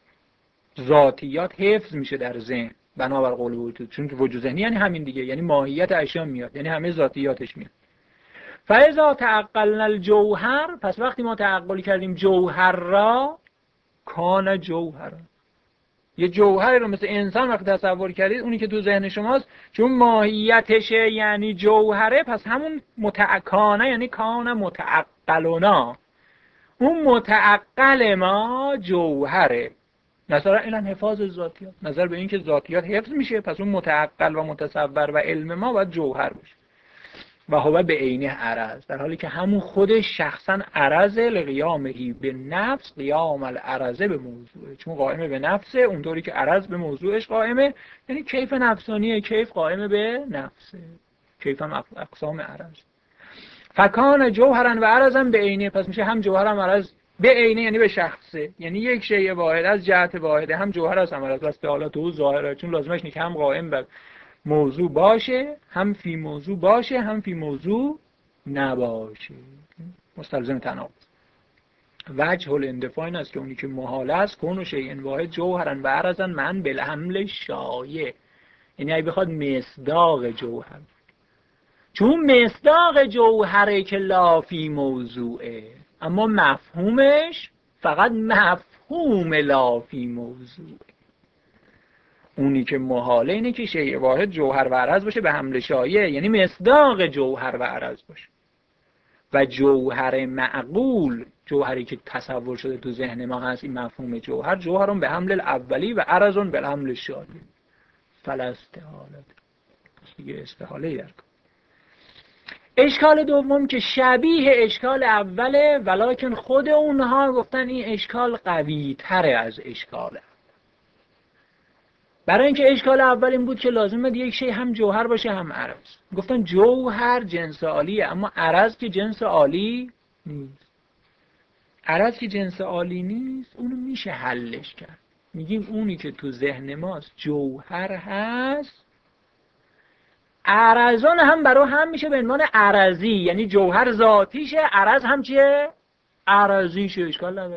ذاتیات حفظ میشه در ذهن بنابر قول وجود، چون که وجود ذهنی یعنی همین دیگه، یعنی ماهیت اشیا میاد، یعنی همه ذاتیاتش میاد. فاذا تعقلنا الجوهر، پس وقتی ما تعقل کردیم جوهر را، کان جوهر، یه جوهر رو مثل انسان وقتی تصور کردید، اونی که تو ذهن شماست، چون ماهیتشه یعنی جوهره، پس همون متعکانه یعنی کان متعقلنا، اون متعقل ما جوهره. نظر الان حفاظ ذاتیات، نظر به این که ذاتیات حفظ میشه، پس اون متعقل و متصور و علم ما باید جوهر باشه. و هو به عینه عرض، در حالی که همون خودش شخصا عرض لقیامهی به نفس، قیام العرضه به موضوعه، چون قائمه به نفسه اونطوری که عرض به موضوعش قائمه، یعنی کیف نفسانیه، کیف قائمه به نفسه، کیف هم اقسام عرض. فکان جوهرن و عرضن به عینه، پس میشه هم جوهر هم عرض به عینه، یعنی به شخصه، یعنی یک شیء واحد از جهت واحده، هم جوهر از هم عرض، بس به حالت او ظاهره، چون لازمش نیست که هم قائم به موضوع باشه، هم فی موضوع باشه، هم فی موضوع نباشه، مستلزم تناقض. وجه الاندفاع این است که اونی که محال است کون و شیء واحد جوهرن و عرضن من بالحمل شایع، یعنی اگه بخواد مصداق جوهر، چون مصداق جوهره که لا فی موضوعه، اما مفهومش فقط مفهوم لا فی موضوعه. اونی که محاله اینه که شیء واحد جوهر و عرض باشه به حمل شایع، یعنی مصداق جوهر و عرض باشه. و جوهر معقول، جوهری که تصور شده تو ذهن ما هست، این مفهوم جوهر، جوهرون به حمل الاولی و عرضون به حمل شایع. فلا استحالت، دیگه استحاله در کن. اشکال دوم که شبیه اشکال اوله، ولکن خود اونها گفتن این اشکال قوی تره از اشکال. برای اینکه اشکال اول این بود که لازم بود یک شی هم جوهر باشه هم عرض. گفتن جوهر جنس عالیه، اما عرض که جنس عالی نیست. عرض که جنس عالی نیست، اونو میشه حلش کرد. میگیم اونی که تو ذهن ماست جوهر هست، عرضان هم برای هم میشه به عنوان عرضی، یعنی جوهر ذاتیشه، عرض هم چیه؟ عرضیشه. اشکال نداره.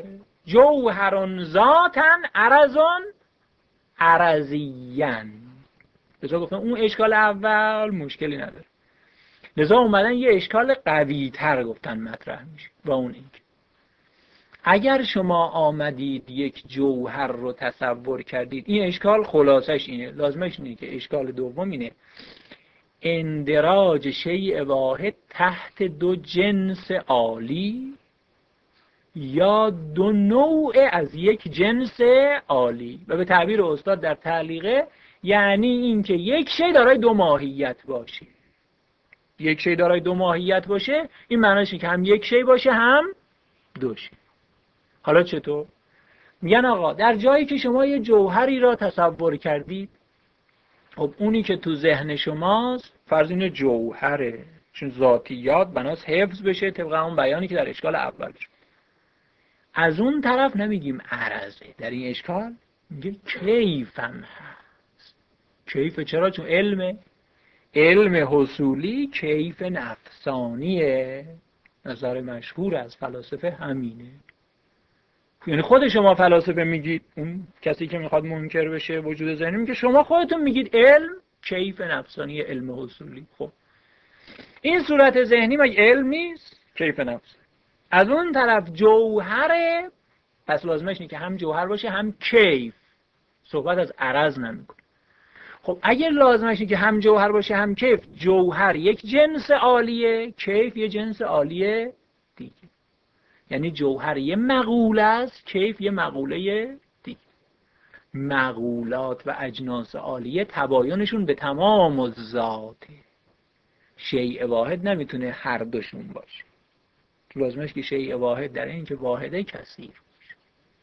جوهرون ذاتن عرضون عرضیین. لذا گفتم اون اشکال اول مشکلی نداره، لذا اومدن یه اشکال قوی تر گفتن مطرح میشه با اون اینکه اگر شما آمدید یک جوهر رو تصور کردید، این اشکال خلاصش اینه، لازمش اینه که اشکال دوم اینه اندراج شیء واحد تحت دو جنس عالی یا دو نوع از یک جنس عالی، و به تعبیر استاد در تعلیقه یعنی اینکه یک شی دارای دو ماهیت باشه. یک شی دارای دو ماهیت باشه این معنیش اینه که هم یک شی باشه هم دو شی. حالا چطور؟ میگن آقا در جایی که شما یه جوهری را تصور کردید، خب اونی که تو ذهن شماست فرض اینه جوهره، چون ذاتیات بناس حفظ بشه طبق اون بیانی که در اشکال اول شد. از اون طرف نمیگیم عرضه، در این اشکال میگه کیفم هست. کیف چرا؟ چون علم علم حصولی کیف نفسانیه. نظر مشهور از فلاسفه همینه، یعنی خود شما فلاسفه میگید، اون کسی که میخواد منکر بشه وجود ذهنی میگه شما خودتون میگید علم کیف نفسانی، علم حصولی. خب این صورت ذهنی مگه علم نیست؟ کیف نفس. از اون طرف جوهره، پس لازمش اینه که هم جوهر باشه هم کیف، صحبت از عرض نمیکنه. خب اگر لازمش اینه که هم جوهر باشه هم کیف، جوهر یک جنس عالیه، کیف یه جنس عالیه دیگه، یعنی جوهر یه مقوله است، کیف یه مقوله دیگه. مقولات و اجناس عالیه تباینشون به تمام الذاته، شیء واحد نمیتونه هر دوشون باشه، لازمش که شیء واحد در این که واحده کثیر باشه.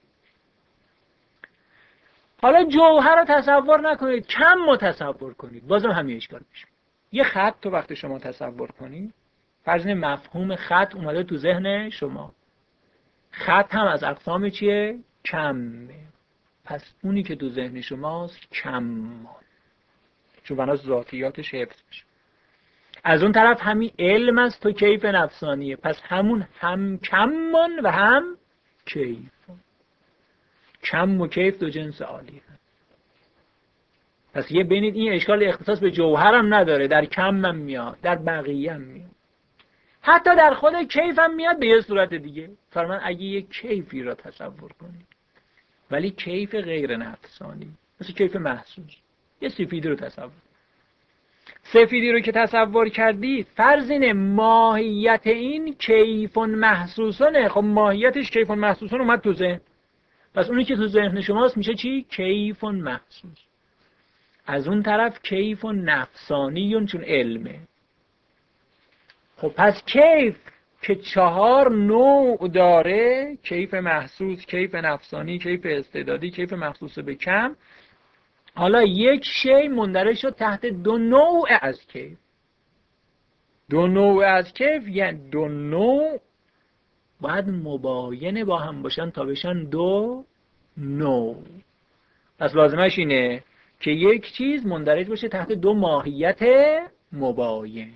حالا جوهر رو تصور نکنید، کم رو تصور کنید، بازم همین اشکال میشه. یه خط تو وقتی شما تصور کنید، فرض کنید مفهوم خط اومده تو ذهن شما، خط هم از اقسام چیه؟ کمه. پس اونی که تو ذهن شماست کمان، چون بناس ذاتیاتش حفظ میشه. از اون طرف همین علم است تو کیف نفسانیه، پس همون هم کمان و هم کیف. کم و کیف دو جنس عالیه. پس یه بینید این اشکال اختصاص به جوهر هم نداره، در کم هم میاد، در بقیه هم میاد، حتی در خود کیف هم میاد به یه صورت دیگه. فرمان اگه یه کیفی را تصور کنید ولی کیف غیر نفسانی، مثل کیف محسوس، یه سفیدی رو تصور، سفیدی رو که تصور کردید فرض اینه ماهیت این کیفون محسوسانه. خب ماهیتش کیفون محسوسان اومد تو ذهن، پس اونی که تو ذهن شماست میشه چی؟ کیفون محسوس. از اون طرف کیفون نفسانیون چون علمه. خب پس کیف که چهار نوع داره، کیف محسوس، کیف نفسانی، کیف استعدادی، کیف مخصوص به کم، حالا یک شی مندرج شد تحت دو نوع از کیف. دو نوع از کیف یعنی دو نوع باید مباین با هم باشن تا بشن دو نوع. پس لازمش اینه که یک چیز مندرج باشه تحت دو ماهیت مباین.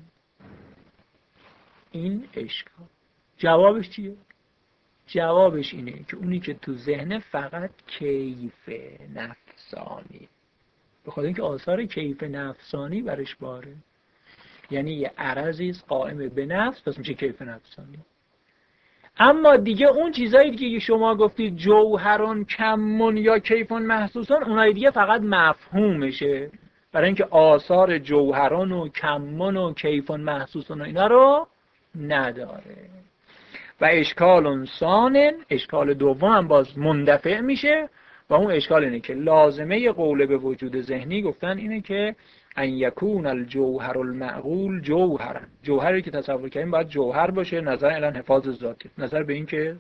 این اشکال جوابش چیه؟ جوابش اینه که اونی که تو ذهن فقط کیف نفسانی، به خاطر اینکه آثار کیف نفسانی برش باره، یعنی یه عرضی است قائم به نفس، پس میشه کیف نفسانی. اما دیگه اون چیزایی که شما گفتید جوهرون کمون یا کیفون محسوسون، اونای دیگه فقط مفهومشه، برای اینکه آثار جوهرون و کمون و کیفون محسوسون و اینا رو نداره. و اشکال ثانٍ، اشکال دوم هم باز مندفع میشه و اون اشکال اینه که لازمه قول به وجود ذهنی گفتن اینه که ان یکون الجوهر المعقول جوهرا، جوهری که تصور کردیم باید جوهر باشه، نظر الان حفاظ ذاتی، نظر به این که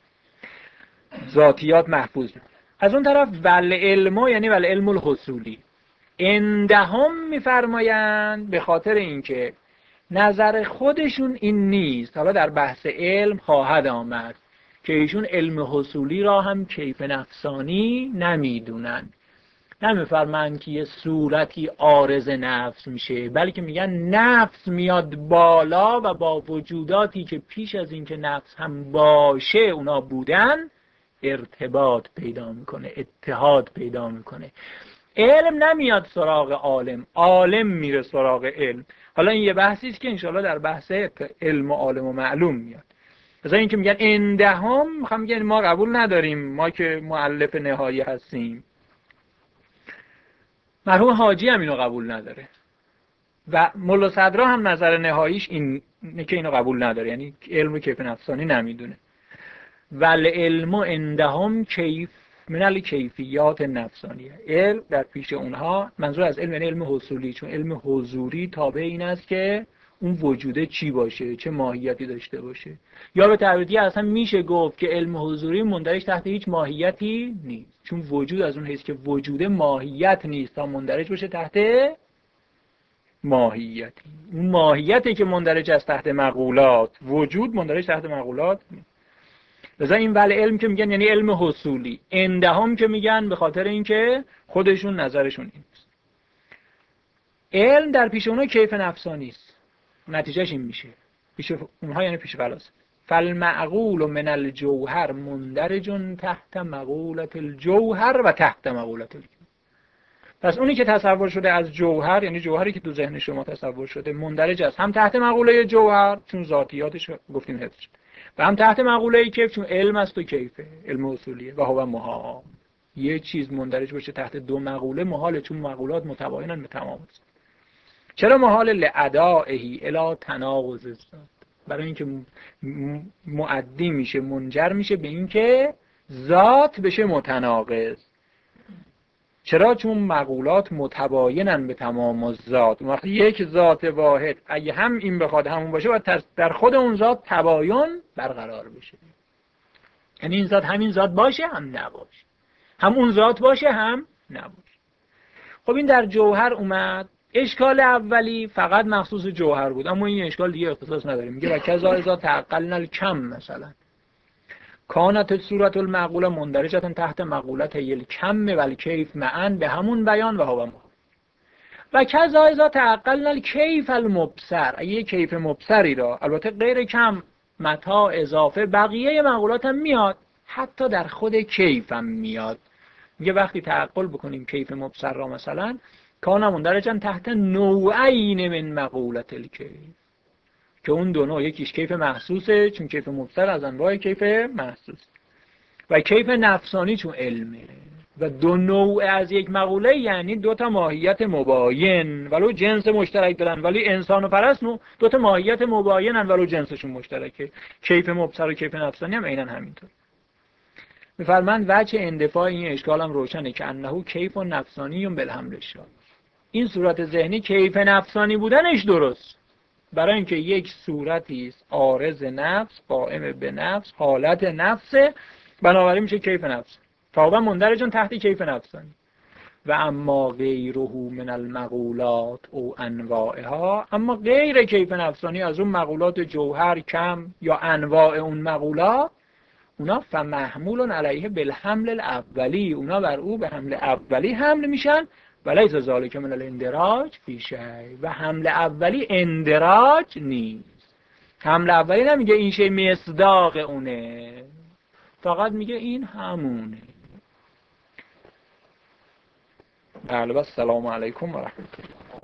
ذاتیات محفوظ میشه. از اون طرف ول علم، یعنی ول علم الحصولی، اندهم میفرمایند به خاطر اینکه نظر خودشون این نیست. حالا در بحث علم خواهد آمد که ایشون علم حصولی را هم کیف نفسانی نمیدونن، نمیفرمایند که یه صورتی عارض نفس میشه، بلکه میگن نفس میاد بالا و با وجوداتی که پیش از اینکه نفس هم باشه اونا بودن، ارتباط پیدا میکنه، اتحاد پیدا میکنه. علم نمیاد سراغ عالم، عالم میره سراغ علم. حالا این یه بحثی است که انشاءالله در بحث علم و عالم و معلوم میاد. مثلا این که میگن اندهم، میخوام میگن ما قبول نداریم، ما که مؤلف نهایی هستیم. مرحوم حاجی هم اینو قبول نداره و ملا صدرا هم نظر نهاییش اینه که اینو قبول نداره، یعنی علم کیف نفسانی نمیدونه. ول علم اندهم کیف من الکیفیات نفسانیه. علم در پیش اونها، منظور از علم یعنی علم حصولی، چون علم حضوری تابع این است که اون وجوده چی باشه، چه ماهیتی داشته باشه. یا به تعبیر دیگه اصلا میشه گفت که علم حضوری مندرج تحت هیچ ماهیتی نیست، چون وجود از اون حیث که وجوده ماهیت نیست تا مندرج باشه تحت ماهیتی. اون ماهیتی که مندرج است تحت مقولات، وجود مندرج تحت مقولات نیست. لذا این ول علم که میگن یعنی علم حصولی، اندهم که میگن به خاطر اینکه خودشون نظرشون اینست. علم در پیش اونها کیف نفسانی است. نتیجهش این میشه، پیش اونها یعنی پیش فلاسفه، فالمعقول من الجوهر مندرج تحت مقولت الجوهر و تحت مقولت الجوهر. پس اونی که تصور شده از جوهر، یعنی جوهری که تو ذهن شما تصور شده، مندرج است هم تحت مقوله جوهر چون ذاتیاتش گفتیم حفظ شد، و هم تحت مقوله کیف چون علم است و کیفه، علم اصولیه. و هو محال، یه چیز مندرج باشه تحت دو مقوله محاله، چون مقولات متباینن به تمام است. چرا محال؟ لعدائه الی تناقض الذات، برای اینکه مؤدی میشه، منجر میشه به اینکه ذات بشه متناقض. چرا؟ چون مقولات متباینن به تمام الذات. وقتی یک ذات واحد اگه هم این بخواد همون باشه و در خود اون ذات تباین برقرار بشه، یعنی این ذات همین ذات باشه هم نباشه، هم اون ذات باشه هم نباشه. خب این در جوهر اومد. اشکال اولی فقط مخصوص جوهر بود، اما این اشکال دیگه اختصاص نداره. میگه و کذا اذا تعقلنا الکم، مثلا کانت صورت المعقوله مندرجه تحت مقولت الکم و الکیف معا، به همون بیان و هو محال. و کذا اذا تعقلنا الکیف المبصر، اگه کیف مبصری را، البته غیر کم، متا، اضافه، بقیه مقولات هم میاد، حتی در خود کیف هم میاد. میگه وقتی تعقل بکنیم کیف مبصر را، مثلا کان مندرجا تحت نوعین من مقولت الکیف، که اون دو نوع، یکیش کیف محسوسه چون کیف مبصر از انواع کیف محسوس، و کیف نفسانی چون علمه. و دو نوع از یک مقوله یعنی دو تا ماهیت مباین، ولو جنس مشترک دارن، ولی انسان و پرست نوع دو تا ماهیت مباینن ولو جنسشون مشترکه. کیف مبصر و کیف نفسانی هم عیناً همینطور. می‌فرمایند وجه اندفاع این اشکال هم روشنه که انه کیف نفسانی بالحمل شاد. این صورت ذهنی کیف نفسانی بودنش درست، برای اینکه یک صورتی است عارض نفس، قائم به نفس، حالت نفسه، بنابراین میشه کیف نفس، تابع مندرجون تحت کیف نفسانی. و اما غیره من المقولات او انواعها، اما غیر کیف نفسانی از اون مقولات جوهر، کم یا انواع اون مقولات، اونا فمحمول علیه بالحمل الاولی، اونا بر او به حمل اولی حمل میشن، ولیس ذالک من الاندراج فی شیء، و حمل اولی اندراج نیست. حمل اولی نمیگه این شی مصداق اونه، فقط میگه این همونه. بله، السلام علیکم و رحمت الله.